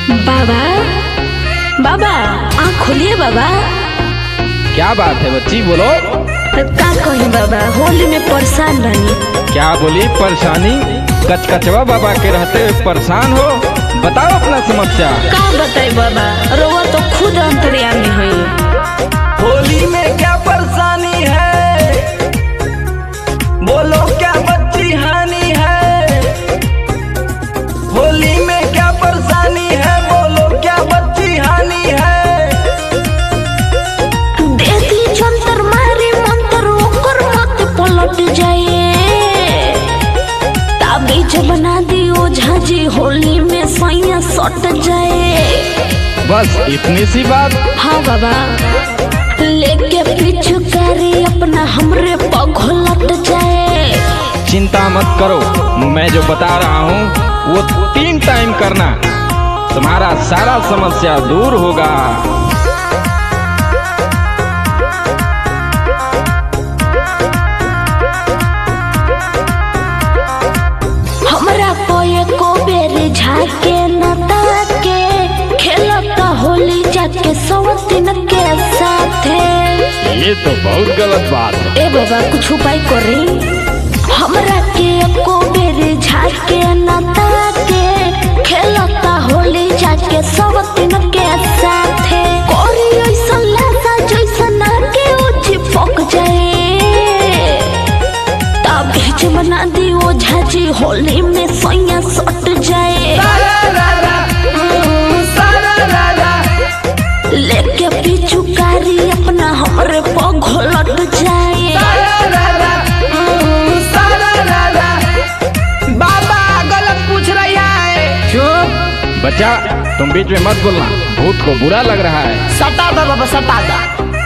बाबा बाबा आँख खोलिए बाबा। क्या बात है बच्ची, बोलो। का कहीं बाबा, होली में परेशान बनी। क्या बोली परेशानी? कचकचवा बाबा के रहते परेशान हो? बताओ अपना समस्या। का बताई बाबा, रोवा तो खुद अंतर्यामी हुई। होली में क्या परेशानी है, बोलो क्या बच्ची हानि है। होली में क्या परेशानी है, बोलो क्या बच्ची हानि है। देती जंतर मारी मंतर ओकर मत पलट जाए। ताबीज बना दी ओझा जी, होली में सैया सट जाए। बस इतनी सी बात? हाँ बाबा, लेके पीछू करे अपना हमरे पघलट जाए। चिंता मत करो, मैं जो बता रहा हूँ वो 3 टाइम करना, तुम्हारा सारा समस्या दूर होगा। हमरा कोई को बेरी झाके न ताके, खेलता होली जाके सवतीन के साथे। ये तो बहुत गलत बात है। ए बाबा कुछ उपाय करी। हमरा के को बेरी झाके न ताके, खेलता होली जाके सवतीन के साथे। कोरी ऐसा लासा जैसा ना के उची पक जाए। ताबीज बना दी ओझा जी, होली में सैया सट जाए। लेके पीछू कारी अपना हमरे पघलट जाए। बाबा गलत पूछ रही है। चुप बच्चा, तुम बीच में मत बोलना, भूत को बुरा लग रहा है। सटा दो बाबा, सटा दो।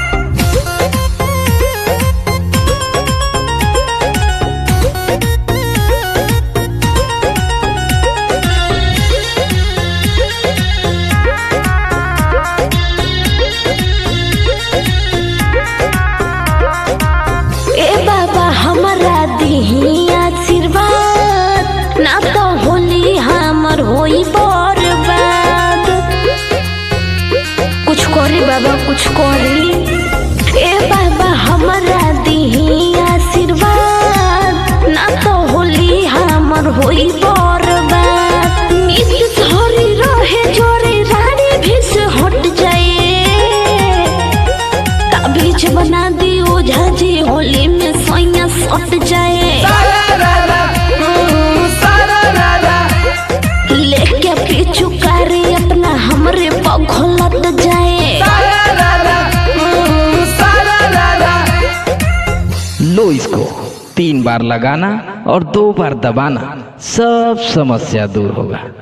ए बाबा हमरा दीही आशीर्वाद, ना तो होली हमर होई बर्बाद। कुछ करी बाबा, कुछ करी। ए बाबा हमरा दीही आशीर्वाद, ना तो होली हमर होई बर्बाद। नीत हरी रहे जोरे रानी भी से हट जाए। ताबीज बना दी ओझा जी, होली में सैया सट जाए। लेके पीछू कारी अपना हमरे पघलट जाए। लो इसको 3 बार लगाना और 2 बार दबाना, सब समस्या दूर होगा।